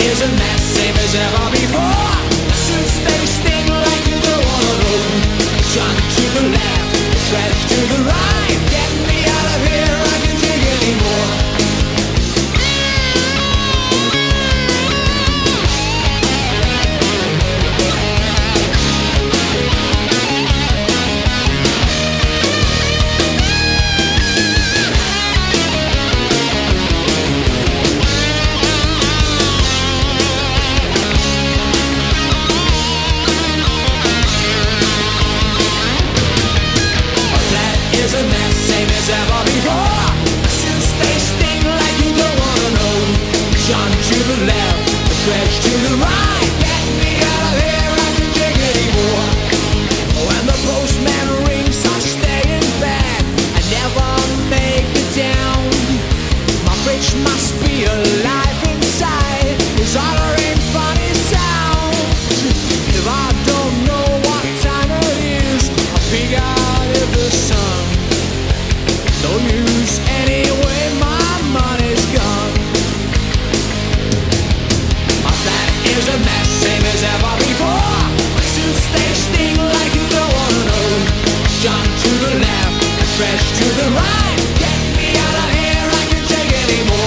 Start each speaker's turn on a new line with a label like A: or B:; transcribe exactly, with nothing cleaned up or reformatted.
A: is a mess, same as ever before. Suits they sting like you don't wanna know. Junk to the left, trash to the right. Get me out of here, I can't take anymore. Is a mess, same as ever before. Since they sting like you don't wanna know. Jump to the left, the trash to the right. Get me out of here, I can't take anymore. When the postman rings, I stay in bed. I never make it down. My fridge must be alive inside. It's uttering funny sounds. If I don't know what time it is, I peek out at the sun. No use anyway, my money's gone. My flat is a mess, same as ever before. Suits they sting like you don't wanna know. Jump to the left, trash to the right. Get me out of here, I can't take anymore.